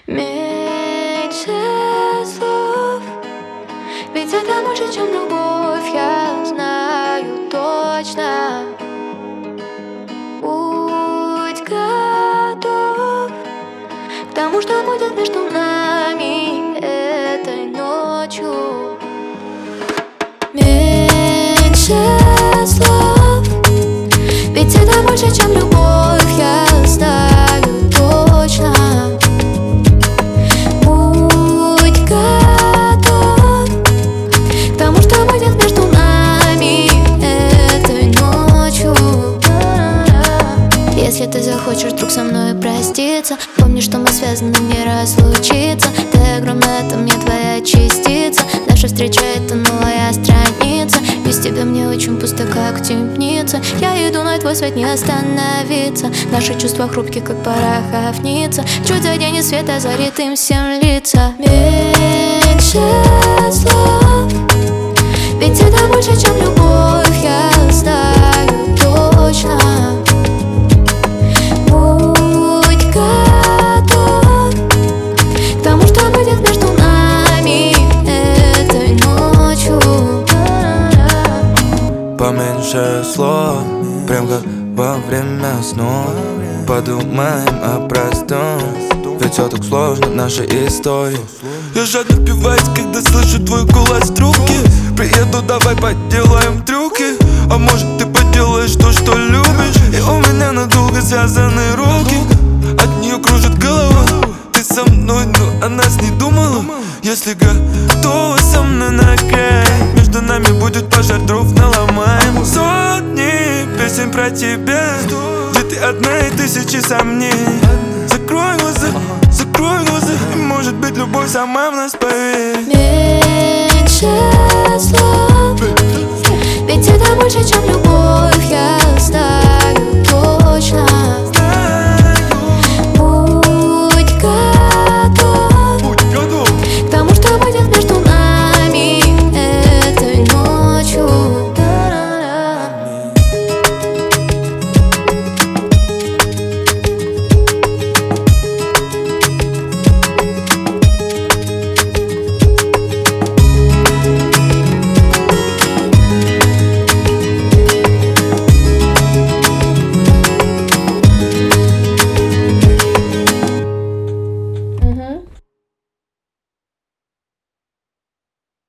Меньше слов, ведь это больше, чем любовь, я знаю точно. Будь готов к тому, что будет между нами этой ночью. Меньше слов, ведь это больше, чем любовь, я знаю точно. Будь готов к тому, что будет между нами этой ночью. Если ты захочешь вдруг со мной проститься, помни, что мы связаны, не разлучиться. Ты огромная, это мне твоя частица. Наша встреча — это новая страница. Без тебя мне очень пусто, как темница. Я иду на твой свет, не остановиться. Наши чувства хрупкие, как пороховница. Чуть заденет свет, озарит им всем лица. Меньше слов, ведь это больше, чем любовь, я знаю точно. Будь готов к тому, что будет между нами этой ночью. Поменьше слов, прям как во время снов. Подумаем о простом, ведь все так сложно в нашей истории. Я жадно впиваюсь, когда слышу твой голос в трубке. Приеду, давай поделаем трюки. А может ты поделаешь то, что любишь. И у меня надолго связаны руки. От нее кружит голова. Ты со мной, но о нас не думала. Если готова со мной на край, между нами будет пожар, дров наломаем. Сотни песен про тебя, где ты одна и тысячи сомнений. Закрой глаза, и может быть любовь сама в нас поверит. Меньше слов, ведь это больше, чем любовь, я знаю